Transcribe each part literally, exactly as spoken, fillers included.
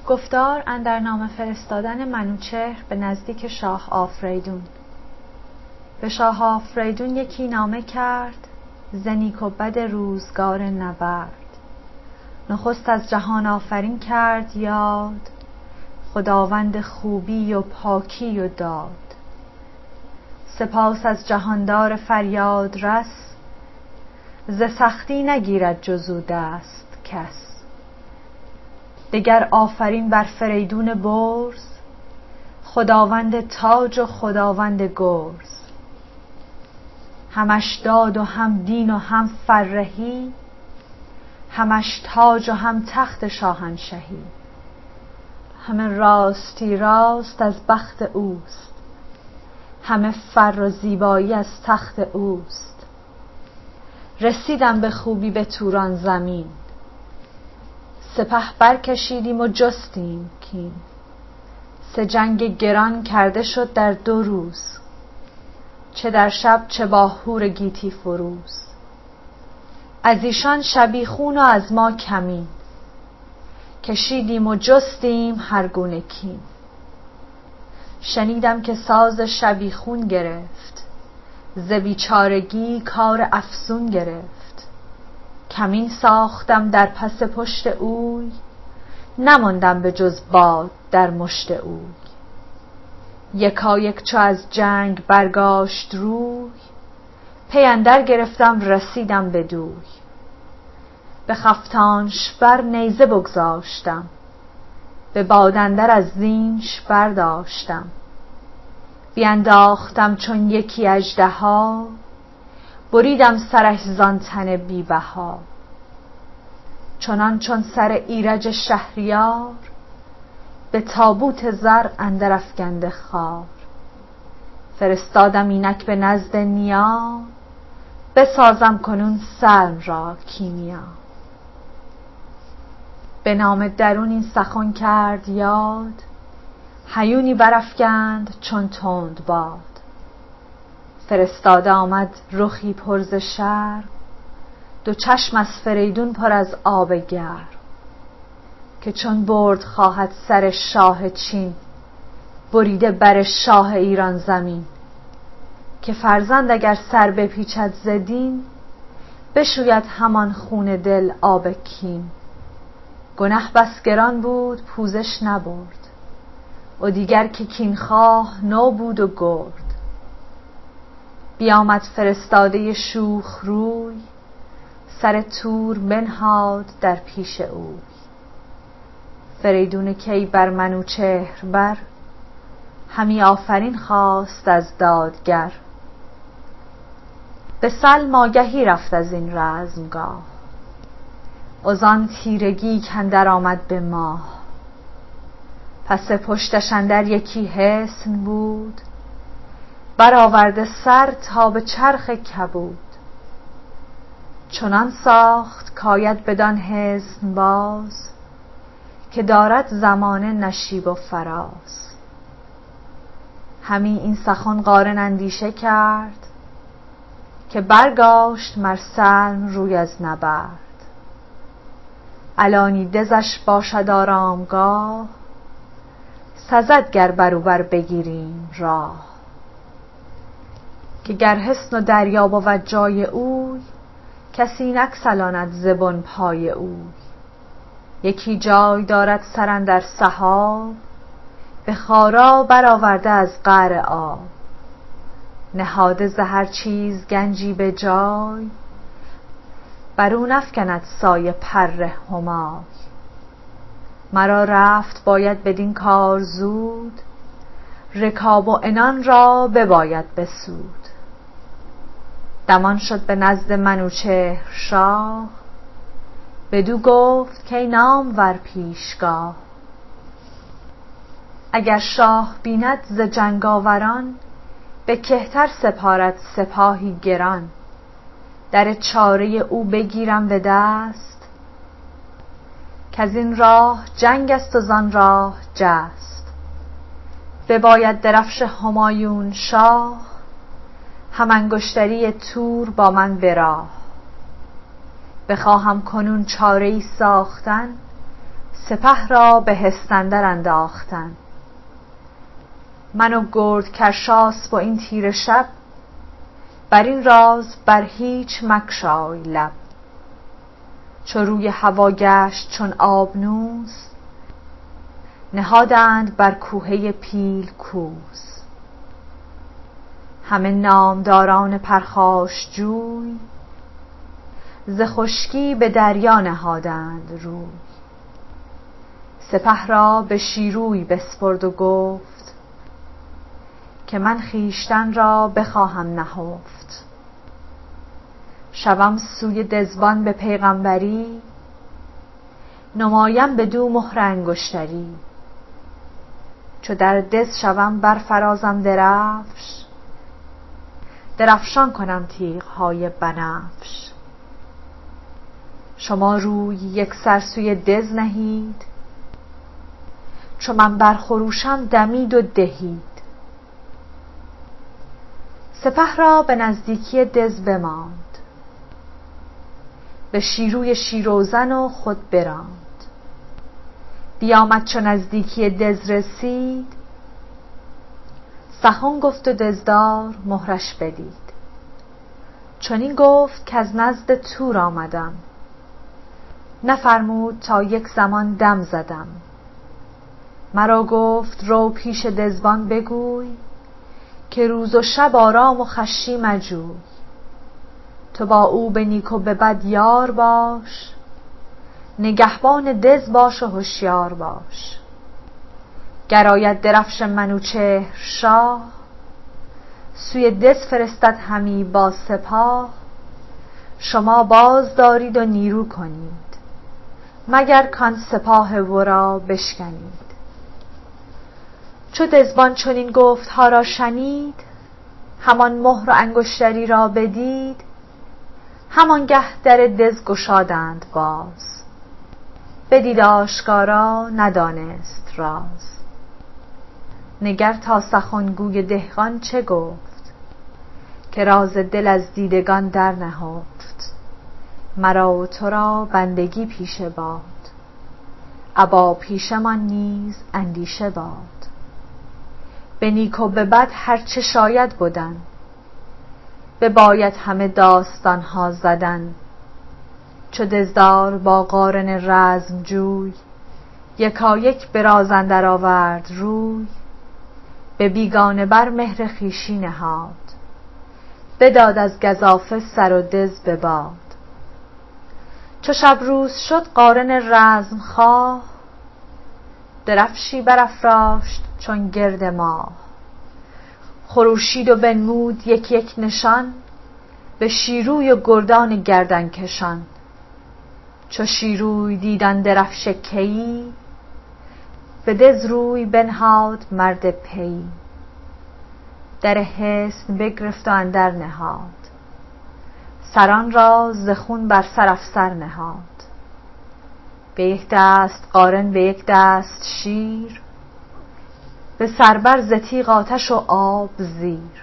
گفتار اندر نامه فرستادن منوچهر به نزدیک شاه آفریدون. به شاه آفریدون یکی نامه کرد، ز نیک و بد روزگار نبرد. نخست از جهان آفرین کرد یاد، خداوند خوبی و پاکی و داد. سپاس از جهاندار فریاد رس، ز سختی نگیرد جز او دست کس. دگر آفرین بر فریدون برز، خداوند تاج و خداوند گرز. همش داد و هم دین و هم فرهی، همش تاج و هم تخت شاهنشهی. همه راستی راست از بخت اوست، همه فر و زیبایی از تخت اوست. رسیدم به خوبی به توران زمین، سپه برکشیدیم و جستیم کین. سه جنگ گران کرده شد در دو روز، چه در شب چه با هور گیتی فروز. از ایشان شبیخون و از ما کمین، کشیدیم و جستیم هر گونه کین. شنیدم که ساز شبیخون گرفت، ز بیچارگی کار افسون گرفت. کمین ساختم در پس پشت اوی، نماندم به جز باد در مشت اوی. یکایک چو از جنگ برگاشت روی، پی اندر گرفتم رسیدم بدوی. به خفتانش بر نیزه بگذاشتم، به باد اندر از زینش برداشتم. بینداختم چون یکی اژدها، بریدم سرش زان تن بی بها. چنان چون سر ایرج شهریار، به تابوت زر اندر افگنده خوار. فرستادم اینک به نزد نیا، بسازم کنون سلم را کیمیا. به نامه درون این سخن کرد یاد، هیونی برافگند چون تند باد. فرستاده آمد رخی پر ز شرم، دو چشم از فریدون پر از آب گرم. که چون برد خواهد سر شاه چین، بریده بر شاه ایران زمین. که فرزند اگر سر بپیچد ز دین، بشوید همان خون دل آب کین. گنه بس گران بود پوزش نبرد، و دیگر که کین خواه نو بود و گرد. بیامد فرستاده شوخ روی، سر تور بنهاد در پیش اوی. فریدون کی بر منوچهر بر، همی آفرین خواست از دادگر. به سلم آگهی رفت از این رزمگاه، وزان تیرگی کاندر آمد به ماه. پس پشتش اندر یکی حصن بود، برآورده سر تا به چرخ کبود. چنان ساخت کاید بدان حصن باز، که دارد زمانه نشیب و فراز. همی این سخن قارن اندیشه کرد، که برگاشت مر سلم روی از نبرد. الانی دژش باشد آرامگاه، سزد گر برو بر بگیریم راه. که گر حصن و دریا بود جای اوی، کسی نگسلاند ز بن پای اوی. یکی جای دارد سر اندر سحاب، به خارا برآورده از قعر آب. نهاده ز هر چیز گنجی به جای، برو نفکند سایه پر همای. مرا رفت باید بدین کار زود، رکاب و عنان را بباید بسود. دمان شد به نزد منوچهر شاه، بدو گفت کای نامور پیشگاه. اگر شاه بیند ز جنگاوران، به کهتر سپارد سپاهی گران. در چاره او بگیرم به دست، کز این راه جنگ است و زان راه جست. بباید درفش همایون شاه، هم انگشتری تور با من به راه. بخواهم کنون چاره ای ساختن، سپه را به هستندر انداختن. من و گرد کرشاس با این تیره شب، بر این راز بر هیچ مگشای لب. چو روی هوا گشت چون آبنوس، نهادند بر کوهه پیل کوس. همه نامداران پرخاشجوی، ز خشکی به دریا نهادند روی. سپه را به شیروی بسپرد و گفت، که من خویشتن را بخواهم نهفت. شوم سوی دزبان به پیغمبری، نمایم بدو مهر انگشتری. چو در دز شوم برفرازم درفش، درفشان کنم تیغ‌های بنفش. شما روی یک سر سوی دز نهید، چو من برخروشم دمید و دهید. سپه را به نزدیکی دز بماند، به شیروی شیروزن و خود براند. بیامد چو نزدیکی دز رسید، سخن گفت و دزدار مهرش بدید. چنین گفت کز نزد تور آمدم، نفرمود تا یک زمان دم زدم. مرا گفت رو پیش دزبان بگوی، که روز و شب آرام و خوشی مجوی. تو با او به نیک و به بد یار باش، نگهبان دز باش و هوشیار باش. گر آید درفش منوچهر شاه، سوی دز فرستد همی با سپاه. شما باز دارید و نیرو کنید، مگر کان سپاه ورا بشکنید. چو دزبان چنین گفتها را شنید، همان مهر و انگشتری را بدید. همانگه در دز گشادند باز، بدید آشکارا ندانست راز. نگر تا سخنگوی دهقان چه گفت، که راز دل از دیدگان در نهفت. مرا و تو را بندگی پیشه باد، ابا پیشمان نیز اندیشه باد. به نیک و به بد هرچه شاید بدن، بباید همه داستانها زدن. چو دزدار با قارن رزم جوی، یکایک به راز اندر آورد روی. به بیگانه بر مهر خویشی نهاد، بداد از گزافه سر و دز به باد. چو شب روز شد قارن رزم خواه، درفشی برافراشت چون گرد ماه. خروشید و بنمود یک یک نشان، به شیروی و گردان گردن کشان. چو شیروی دید آن درفش کیی، به دز روی بنهاد مرد پیی. در حصن بگرفت و اندر نهاد، سران را ز خون بر سر افسر نهاد. به یک دست قارن به یک دست شیر، به سربر ز تیغ آتش و آب زیر.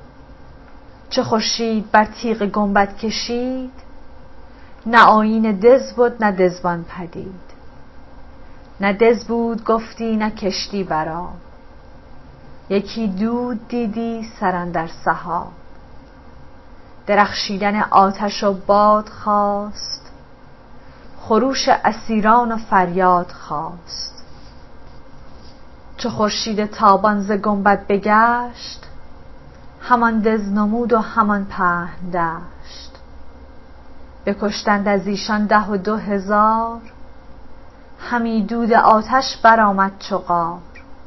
چو خورشید بر تیغ گنبد کشید، نه آیین دز بد نه دزبان پدید. نه دز بود گفتی نه کشتی بر آب، یکی دود دیدی سر اندر سحاب. درخشیدن آتش و باد خاست، خروش اسیران و فریاد خاست. چو خورشید تابان ز گنبد بگشت، همان دز نمود و همان پهن دشت. بکشتند از ایشان ده و دو هزار، همی دود آتش برآمد چو قار.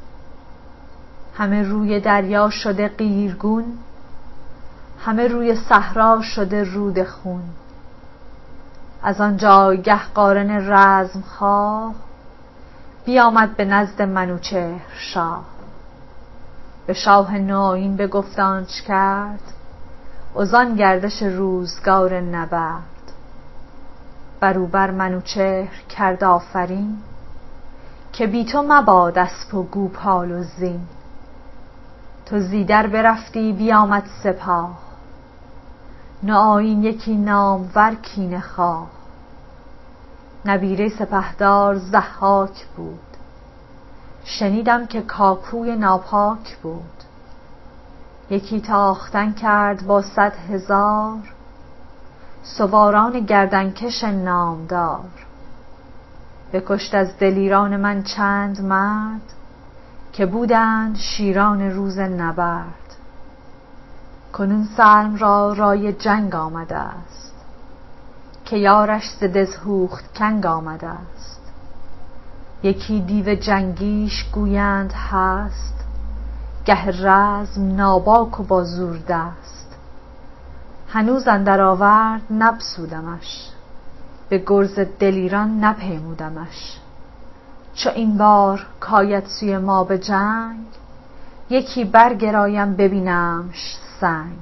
همه روی دریا شده قیرگون، همه روی صحرا شده رود خون. از آن جایگه قارن رزم خواه، بیامد به نزد منوچهر شاه. به شاه نوآیین بگفت آنچ کرد، وزان گردش روزگار نبرد. بروبر منوچهر کرد آفرین، که بی تو مباد اسپ و گوپال و زین. تو زیدر برفتی بیامد سپاه، نوآیین یکی نامور کینه خواه. نبیره سپهدار ضحاک بود. شنیدم که کاکوی ناپاک بود. یکی تاختن کرد با صد هزار، سواران گردنکش نامدار. بکشت از دلیران من چند مرد، که بودند شیران روز نبرد. کنون سلم را رای جنگ آمده است، که یارش ز دژهوخت کنگ آمده است. یکی دیو جنگیش گویند هست، گه رزم ناباک و با زور دست. هنوز اندر آورد نبسودمش، به گرز دلیران نپیمودمش. چو این بار کاید سوی ما به جنگ، یکی برگرایم ببینمش سنگ.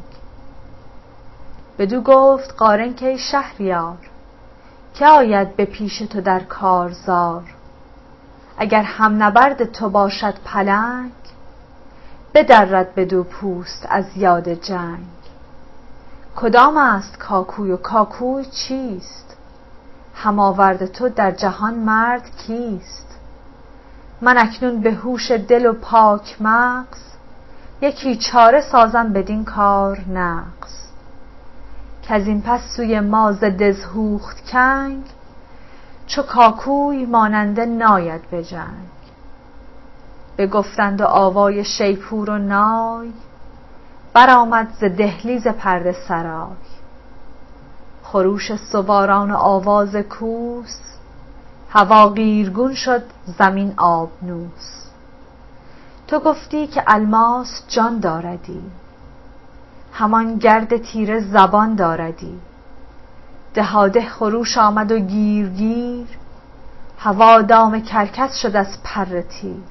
بدو گفت قارن که ای شهریار، که آید به پیش تو در کارزار. اگر هم نبرد تو باشد پلنگ، بدرد بدو پوست از یاد جنگ. کدام است کاکوی و کاکوی چیست؟ هم آورد تو در جهان مرد کیست؟ من اکنون به هوش دل و پاک مغز، یکی چاره سازم بدین کار نغز. کز این پس سوی ما ز دژهوخت کنگ، چو کاکوی ماننده ناید به جنگ. بگفتند و آوای شیپور و نای، برآمد ز دهلیز پرده سرای. خروش سواران و آواز کوس، هوا قیرگون شد زمین آبنوس. تو گفتی که الماس جان داردی، همان گرد تیره زبان داردی. دهاده خروش آمد و گیر گیر، هوا دام کرکس شد از پر تیر.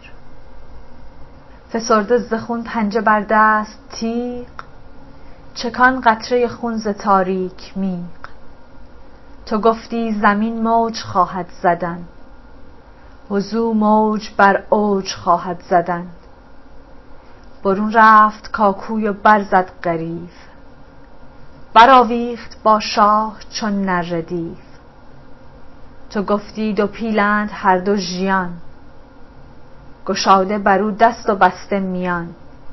فسرده ز خون پنجه بر دست تیغ، چکان قطره خون ز تاریک میغ. تو گفتی زمین موج خواهد زدن، وزو موج بر اوج خواهد زدن. برون رفت کاکوی و برزد غریو، برآویخت با شاه چون نره دیو. تو گفتی دو پیلند هر دو ژیان، گشاده برو دست و بسته میان.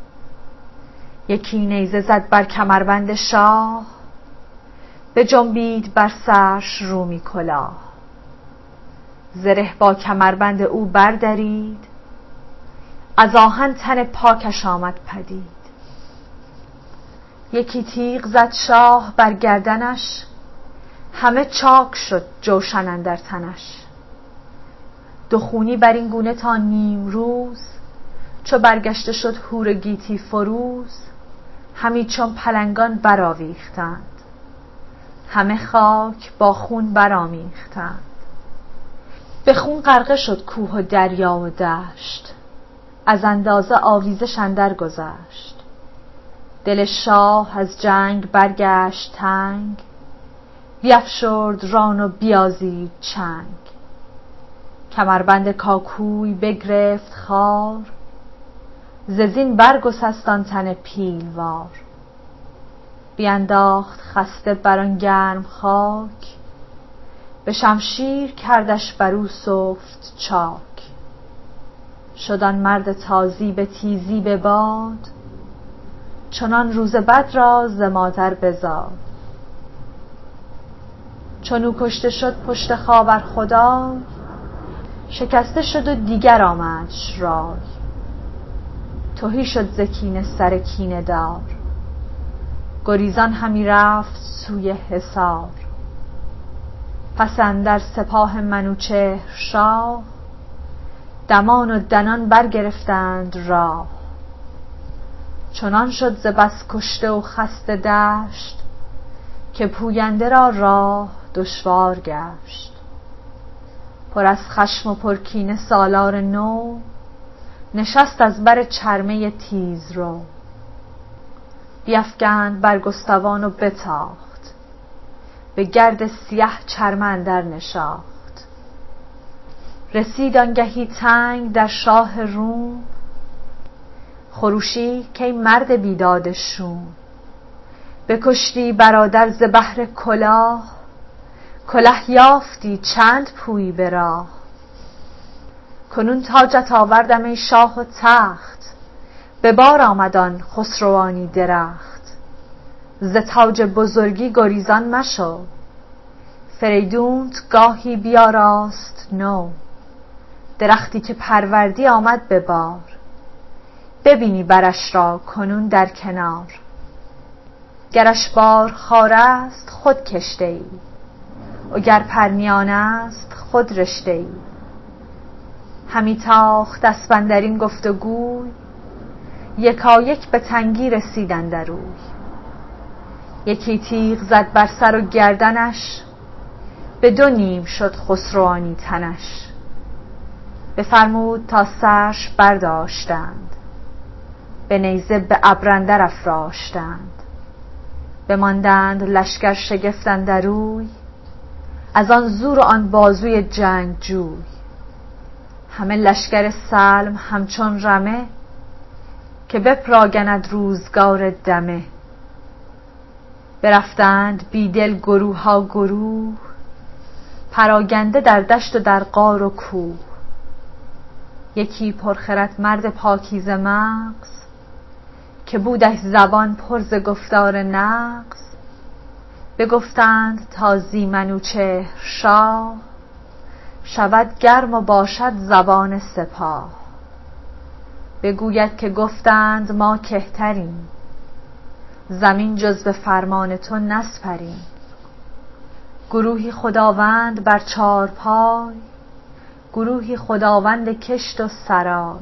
یکی نیزه زد بر کمربند شاه، بجنبید بر سرش رومی کلاه. زره با کمربند او بردرید، از آهن تن پاکش آمد پدید. یکی تیغ زد شاه بر گردنش، همه چاک شد جوشن اندر تنش. دو خونی بر این گونه تا نیم روز، چو برگشته شد هور گیتی فروز. همی چون پلنگان برآویختند، همه خاک با خون برآمیختند. به خون غرقه شد کوه و دریا و دشت، از اندازه آویزش اندر گذشت. دل شاه از جنگ برگشت تنگ، بیفشرد ران و بیازید چنگ. کمربند کاکوی بگرفت خار، ز زین برگسست آن تن پیلوار. بینداخت خسته بر آن گرم خاک، به شمشیر کردش برو سفت چاک. شد آن مرد تازی به تیزی به باد، چنان روز بد را ز مادر بزاد. چون او کشته شد پشت خاور خدای، شکسته شد و دیگر آمدش رای. تهی شد ز کینه سر کینه دار، گریزان همی رفت سوی حصار. پس اندر سپاه منوچهر شاه، دمان و دنان برگرفتند راه. چنان شد ز بس کشته و خسته دشت، که پوینده را راه دشوار گشت. پر از خشم و پر کینه سالار نو، نشست از بر چرمه تیز رو. بیفگند برگستوان و بتاخت، به گرد سیه چرمه اندر نشاخت. رسید آنگهی تنگ در شاه روم، خروشی که ای مرد بیداد شوم. بکشتی برادر ز بهر کلاه، کله یافتی چند پویی به راه، کنون تاجت آوردم ای شاه و تخت، به بار آمد آن خسروانی درخت. ز تاج بزرگی گریزان مشو، فریدونت گاهی بیاراست نو. درختی که پروردی آمد به بار، ببینی برش را کنون در کنار. گرش بار خار است خود کشته ای، وگر پرنیان است خود رشته ای. همی تاخت اسپ اندرین گفت و گوی، یکایک به تنگی رسید اندر اوی. یکی تیغ زد بر سر و گردنش، به دو نیم شد خسروانی تنش. بفرمود تا سرش برداشتند، به نیزه به ابر اندر افراشتند. بماندند لشکر شگفت اندر اوی، از آن زور و آن بازوی جنگجوی. همه لشکر سلم همچون رمه، که بپراگند روزگار دمه. برفتند بیدل گروه ها گروه، پراگنده در دشت و در غار و کوه. یکی پرخرد مرد پاکیزه مغز، که بودش زبان پر ز گفتار نغز. بگفتند تا زی منوچهر شاه، شود گرم و باشد زبان سپاه. بگوید که گفتند ما کهتریم، زمین جز به فرمان تو نسپریم. گروهی خداوند بر چار پای، گروهی خداوند کشت و سرای.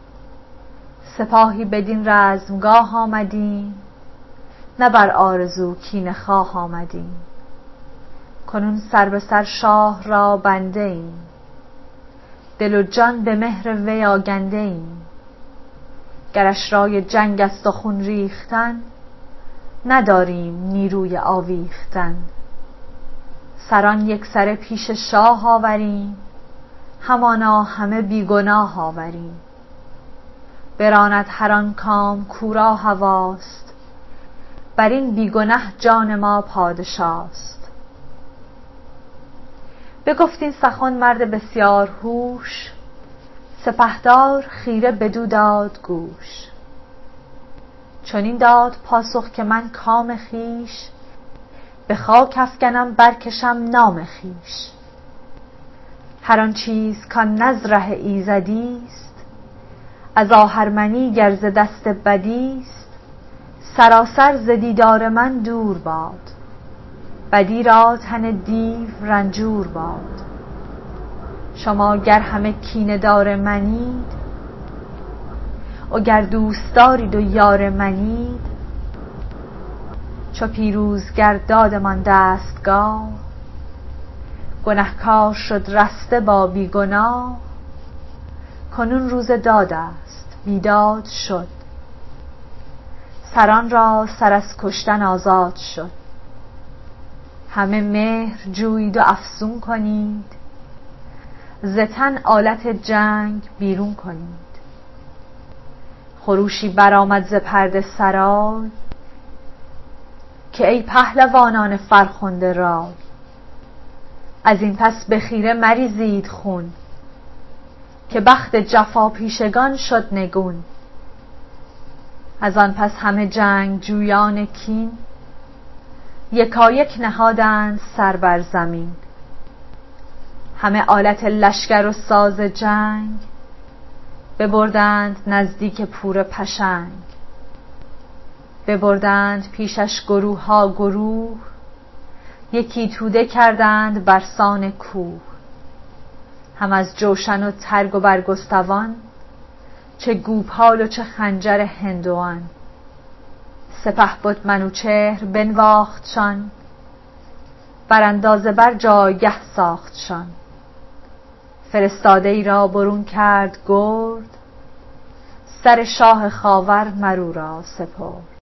سپاهی بدین رزمگاه آمدیم، نه بر آرزو کینه خواه آمدیم. کنون سر به سر شاه را بنده ایم، دل و جان به مهر وی آگنده ایم. گرش رای جنگ است و خون ریختن، نداریم نیروی آویختن. سران یک سره پیش شاه آوریم، همانا همه بیگناه آوریم. براند هر آن کام کو را هواست، بر این بیگنه جان ما پادشاست. بگفت این سخن مرد بسیار هوش، سپهدار خیره بدو داد گوش. چنین داد پاسخ که من کام خویش، به خاک افگنم برکشم نام خویش. هر آن چیز کان نز ره ایزدیست، از آهرمنی گر ز دست بدیست. سراسر ز دیدار من دور باد، بدی را تن دیو رنجور باد. شما گر همه کینه دار منید، وگر دوست دارید و یار منید. چو پیروزگر دادمان دستگاه، گنهکار شد رسته با بیگناه. کنون روز داد است بیداد شد، سران را سر از کشتن آزاد شد. همه مهر جویید و افزون کنید، ز تن آلت جنگ بیرون کنید. خروشی برآمد ز پرده سرای، که ای پهلوانان فرخنده رای. از این پس به خیره مریزید خون، که بخت جفا پیشگان شد نگون. از آن پس همه جنگ جویان کین، یکایک نهادند سر بر زمین. همه آلت لشکر و ساز جنگ، ببردند نزدیک پور پشنگ. ببردند پیشش گروه ها گروه، یکی توده کردند برسان کوه. هم از جوشن و ترگ و برگستوان، چه گوپال و چه خنجر هندوان. سپهبد منوچهر بنواختشان، براندازه بر جایگه ساختشان. فرستاده ای را برون کرد گرد، سر شاه خاور مر او را سپرد.